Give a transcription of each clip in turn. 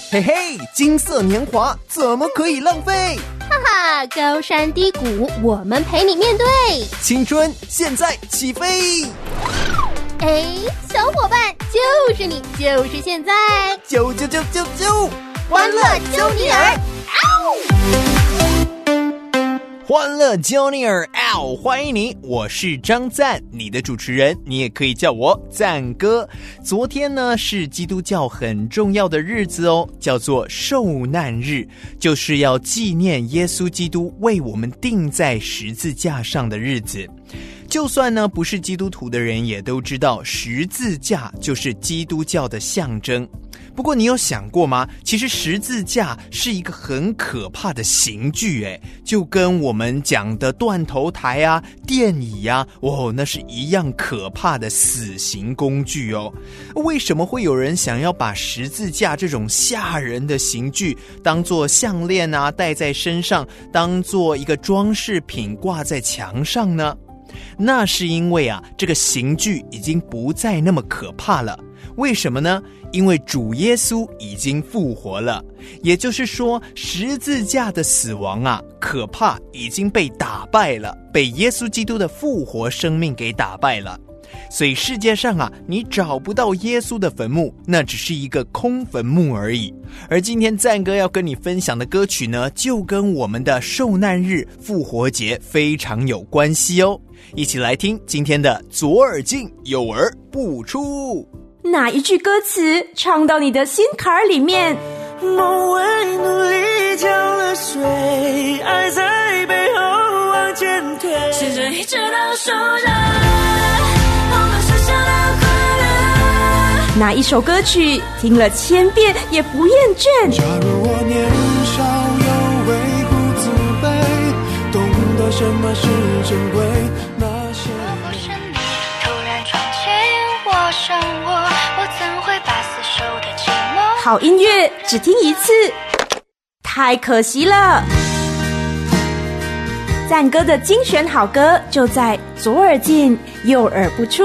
嘿嘿，金色年华怎么可以浪费？ 哈哈，高山低谷我们陪你面对， 青春现在起飞。 哎，小伙伴，就是你，就是现在， 啾， 欢乐揪尼尔， 欢乐揪尼尔，欢迎你，我是张赞，你的主持人，你也可以叫我赞哥。昨天呢是基督教很重要的日子哦，叫做受难日，就是要纪念耶稣基督为我们钉在十字架上的日子。就算呢不是基督徒的人也都知道，十字架就是基督教的象征。不过你有想过吗？其实十字架是一个很可怕的刑具，就跟我们讲的断头台啊、电椅啊，那是一样可怕的死刑工具哦。为什么会有人想要把十字架这种吓人的刑具当作项链啊戴在身上，当作一个装饰品挂在墙上呢？那是因为这个刑具已经不再那么可怕了。为什么呢？因为主耶稣已经复活了，也就是说，十字架的死亡可怕，已经被打败了，被耶稣基督的复活生命给打败了。所以世界上你找不到耶稣的坟墓，那只是一个空坟墓而已。而今天赞哥要跟你分享的歌曲呢，就跟我们的受难日复活节非常有关系哦。一起来听今天的左耳进右耳不出。 哪一句歌词唱到你的心坎里面？ 梦为努力浇了水，爱在背后往前推，牵着一直到手上，我们剩下的快乐。 哪一首歌曲听了1000遍也不厌倦？ 假如我年少有为不自卑，懂得什么是珍贵，那些若不是你突然闯进我生活，我怎会把死守的寂寞。 好音乐只听一次，太可惜了。赞歌的精选好歌就在左耳进右耳不出。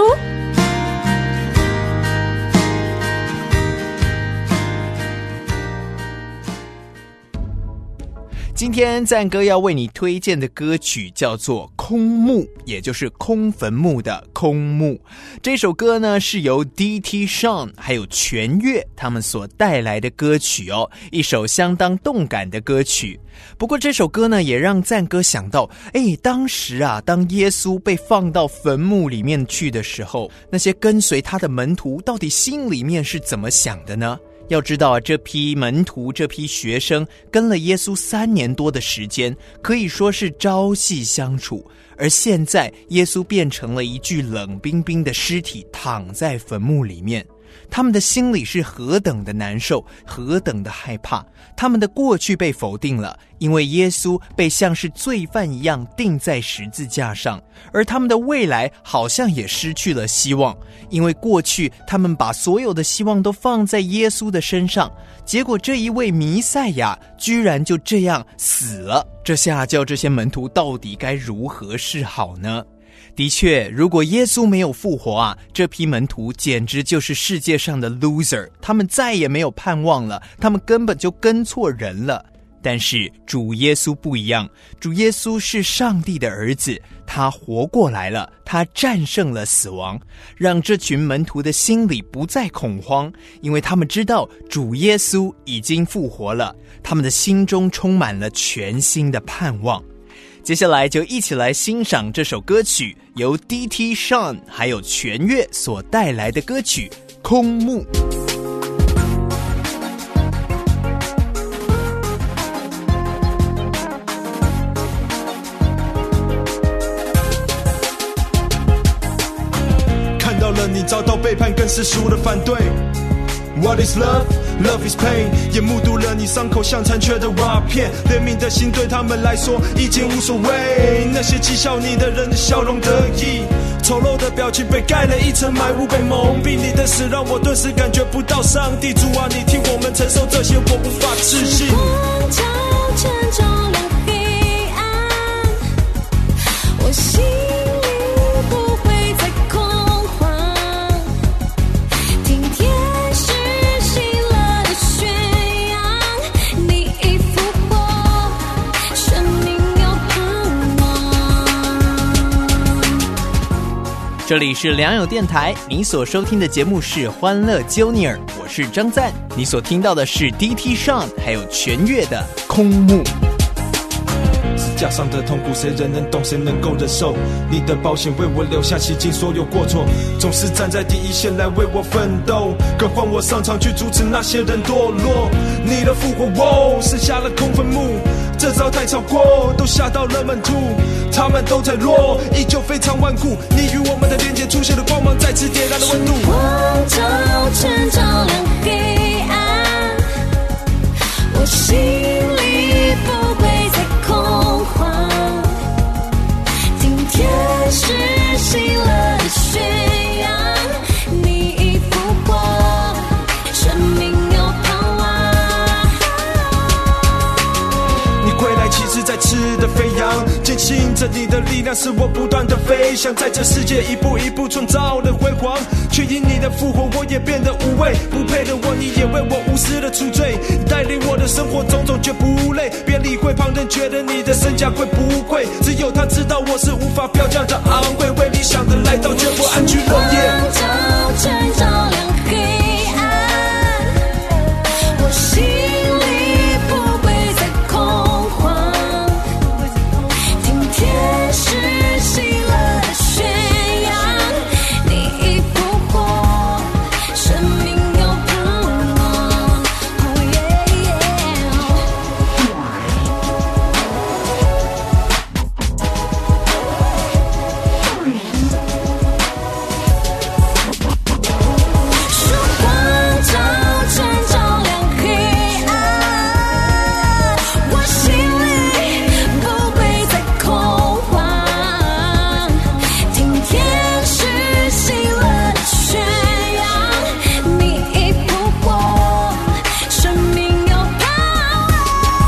今天赞哥要为你推荐的歌曲叫做空墓，也就是空坟墓的空墓。这首歌呢是由 DT Sean 还有全乐他们所带来的歌曲哦，一首相当动感的歌曲。不过这首歌呢也让赞哥想到，当时当耶稣被放到坟墓里面去的时候，那些跟随他的门徒到底心里面是怎么想的呢？要知道这批门徒，这批学生跟了耶稣3年多的时间，可以说是朝夕相处，而现在耶稣变成了一具冷冰冰的尸体，躺在坟墓里面。他们的心里是何等的难受，何等的害怕。他们的过去被否定了，因为耶稣被像是罪犯一样钉在十字架上，而他们的未来好像也失去了希望，因为过去他们把所有的希望都放在耶稣的身上，结果这一位弥赛亚居然就这样死了。这下叫这些门徒到底该如何是好呢？的确，如果耶稣没有复活这批门徒简直就是世界上的 loser， 他们再也没有盼望了，他们根本就跟错人了。但是主耶稣不一样，主耶稣是上帝的儿子，他活过来了，他战胜了死亡，让这群门徒的心里不再恐慌，因为他们知道主耶稣已经复活了，他们的心中充满了全新的盼望。接下来就一起来欣赏这首歌曲，由 DT Sean 还有全乐所带来的歌曲《空墓》。 看到了你遭到背叛跟世俗的反对。What is love? Love is pain. 也目睹了你伤口像残缺的瓦片，怜悯的心对他们来说已经无所谓。那些讥笑你的人的笑容得意，丑陋的表情被盖了一层霾雾，被蒙蔽。你的死让我顿时感觉不到上帝。主啊，你替我们承受这些，我无法置信。 光照成照亮黑暗，我心里不会再恐慌。听天使喜乐的宣扬， 这里是良友电台，你所收听的节目是欢乐 Junior， 我是张赞。你所听到的是 DT Sean 还有全乐的空幕。 支架上的痛苦，谁人能懂，谁能够忍受？你的保险为我留下洗净所有过错，总是站在第一线来为我奋斗，更换我上场去阻止那些人堕落。你的复活，剩下了空坟墓，这招太超过，都吓到了门徒，他们都在落，依旧非常顽固。你与我们的连接出现的光芒，再次点燃了温度。 光照全照亮黑暗，我心里不会再恐慌。今天是喜乐的宣扬，你已复活，生命有盼望。 你归来其实在吃的飞扬，坚信着你的力量使我不断的飞翔，在这世界一步一步创造的辉煌，却因你的复活我也变得无畏，不配的我你也为我无私的赎罪，带领我的生活种种绝不累，别理会旁人觉得你的身价贵不贵，只有他知道我是无法标价的昂贵，为理想的来到绝不安居乐业。 光照全照亮黑暗，我心里不会再恐慌。今天是喜乐的宣扬，你已复活，生命有盼望。Oh yeah, 曙光照全照亮黑暗，我心里不会再恐慌。今天是喜乐的宣扬，你已复活，生命有盼望。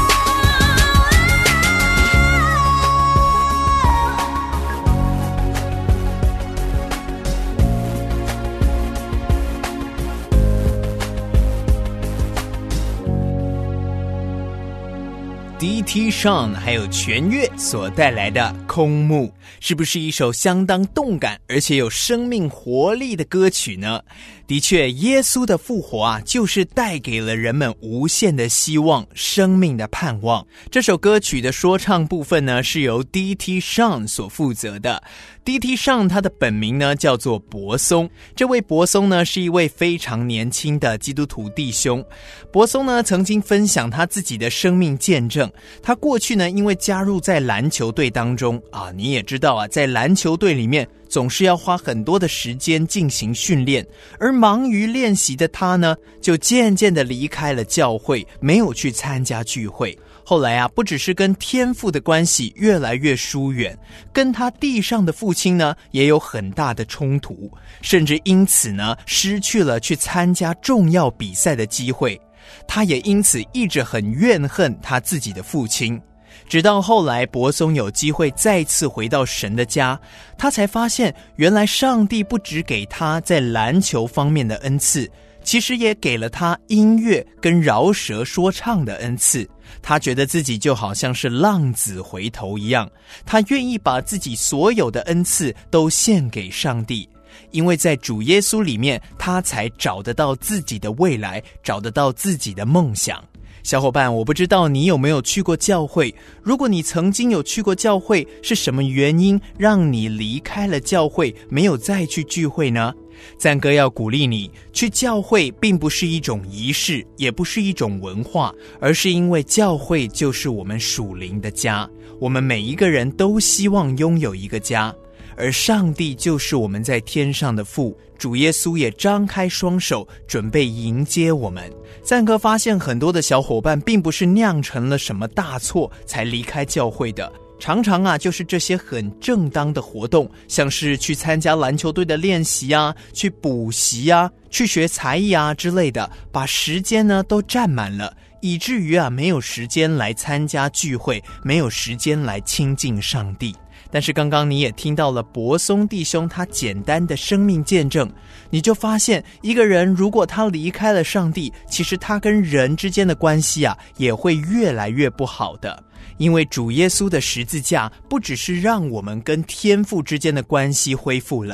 DT Sean 还有全乐所带来的空幕，是不是一首相当动感而且有生命活力的歌曲呢？的确，耶稣的复活啊，就是带给了人们无限的希望，生命的盼望。这首歌曲的说唱部分呢，是由 DT Sean 所负责的。DT Sean 他的本名呢叫做柏松，这位柏松呢是一位非常年轻的基督徒弟兄。柏松呢曾经分享他自己的生命见证，他过去呢因为加入在篮球队当中啊，你也知道啊，在篮球队里面总是要花很多的时间进行训练，而忙于练习的他呢，就渐渐的离开了教会，没有去参加聚会。后来啊，不只是跟天父的关系越来越疏远，跟他地上的父亲呢，也有很大的冲突，甚至因此呢，失去了去参加重要比赛的机会。他也因此一直很怨恨他自己的父亲。直到后来柏松有机会再次回到神的家，他才发现原来上帝不只给他在篮球方面的恩赐，其实也给了他音乐跟饶舌说唱的恩赐。他觉得自己就好像是浪子回头一样，他愿意把自己所有的恩赐都献给上帝，因为在主耶稣里面，他才找得到自己的未来，找得到自己的梦想。小伙伴，我不知道你有没有去过教会，如果你曾经有去过教会，是什么原因让你离开了教会，没有再去聚会呢？赞哥要鼓励你，去教会并不是一种仪式，也不是一种文化，而是因为教会就是我们属灵的家，我们每一个人都希望拥有一个家，而上帝就是我们在天上的父，主耶稣也张开双手准备迎接我们。赞哥发现很多的小伙伴并不是酿成了什么大错才离开教会的，常常啊就是这些很正当的活动，像是去参加篮球队的练习啊，去补习啊，去学才艺啊之类的，把时间呢都占满了，以至于啊没有时间来参加聚会，没有时间来亲近上帝。但是刚刚你也听到了柏松弟兄他简单的生命见证，你就发现一个人如果他离开了上帝，其实他跟人之间的关系啊也会越来越不好的。因为主耶稣的十字架不只是让我们跟天父之间的关系恢复了，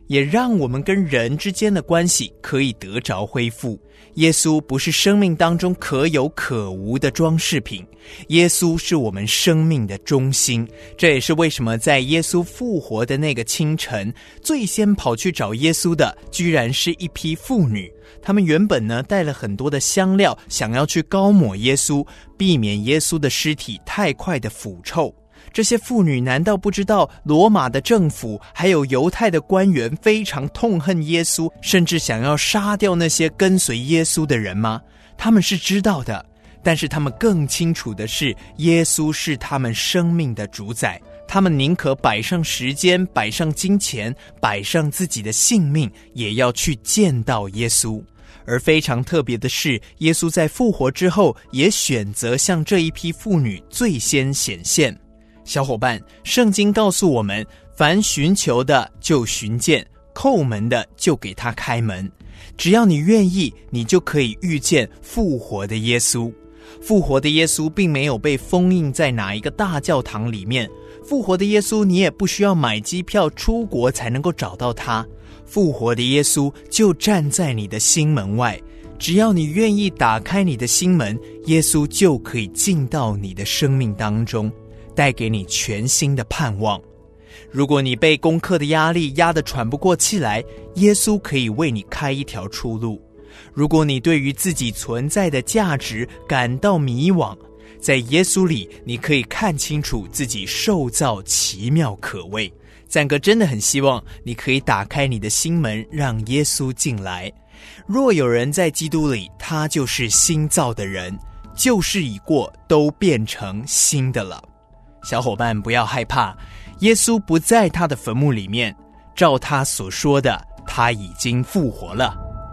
也让我们跟人之间的关系可以得着恢复。耶稣不是生命当中可有可无的装饰品，耶稣是我们生命的中心。这也是为什么在耶稣复活的那个清晨，最先跑去找耶稣的居然是一批妇女。他们原本呢带了很多的香料，想要去膏抹耶稣，避免耶稣的尸体太快的腐臭。这些妇女难道不知道罗马的政府还有犹太的官员非常痛恨耶稣，甚至想要杀掉那些跟随耶稣的人吗？他们是知道的，但是他们更清楚的是，耶稣是他们生命的主宰。他们宁可摆上时间，摆上金钱，摆上自己的性命，也要去见到耶稣。而非常特别的是，耶稣在复活之后也选择向这一批妇女最先显现。小伙伴，圣经告诉我们，凡寻求的就寻见，叩门的就给他开门。只要你愿意，你就可以遇见复活的耶稣。复活的耶稣并没有被封印在哪一个大教堂里面，复活的耶稣你也不需要买机票出国才能够找到他。复活的耶稣就站在你的心门外，只要你愿意打开你的心门，耶稣就可以进到你的生命当中，带给你全新的盼望。如果你被功课的压力压得喘不过气来，耶稣可以为你开一条出路。如果你对于自己存在的价值感到迷惘，在耶稣里你可以看清楚自己受造奇妙可畏。赞哥真的很希望你可以打开你的心门，让耶稣进来。若有人在基督里，他就是新造的人，旧事已过，都变成新的了。小伙伴不要害怕，耶稣不在他的坟墓里面，照他所说的，他已经复活了。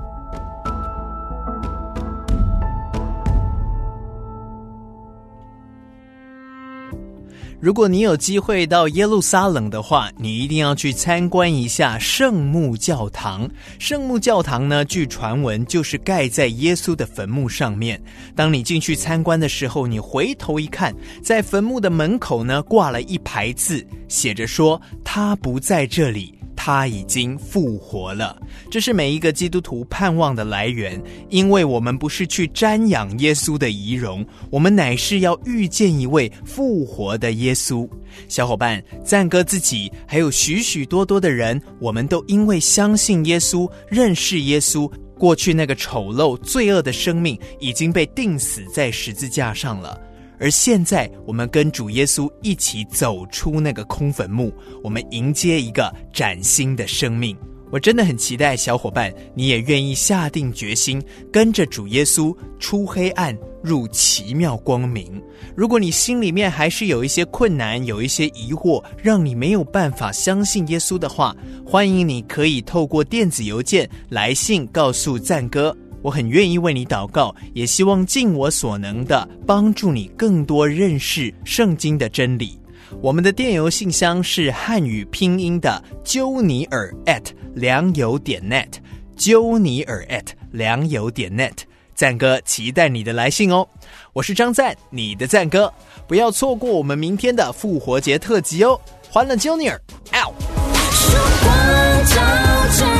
如果你有机会到耶路撒冷的话，你一定要去参观一下圣墓教堂。圣墓教堂呢，据传闻就是盖在耶稣的坟墓上面。当你进去参观的时候，你回头一看，在坟墓的门口呢挂了一排字，写着说他不在这里，他已经复活了。这是每一个基督徒盼望的来源，因为我们不是去瞻仰耶稣的仪容，我们乃是要遇见一位复活的耶稣。小伙伴，赞哥自己还有许许多多的人，我们都因为相信耶稣，认识耶稣，过去那个丑陋罪恶的生命已经被钉死在十字架上了。而现在我们跟主耶稣一起走出那个空坟墓，我们迎接一个崭新的生命。我真的很期待小伙伴你也愿意下定决心跟着主耶稣出黑暗入奇妙光明。如果你心里面还是有一些困难，有一些疑惑，让你没有办法相信耶稣的话，欢迎你可以透过电子邮件来信告诉赞哥，我很愿意为你祷告，也希望尽我所能的帮助你更多认识圣经的真理。我们的电邮信箱是汉语拼音的鸠尼尔 @良友.net， 鸠尼尔 @良友.net。 赞哥期待你的来信哦。我是张赞，你的赞哥，不要错过我们明天的复活节特辑哦。欢乐鸠尼尔 out。 曙光照着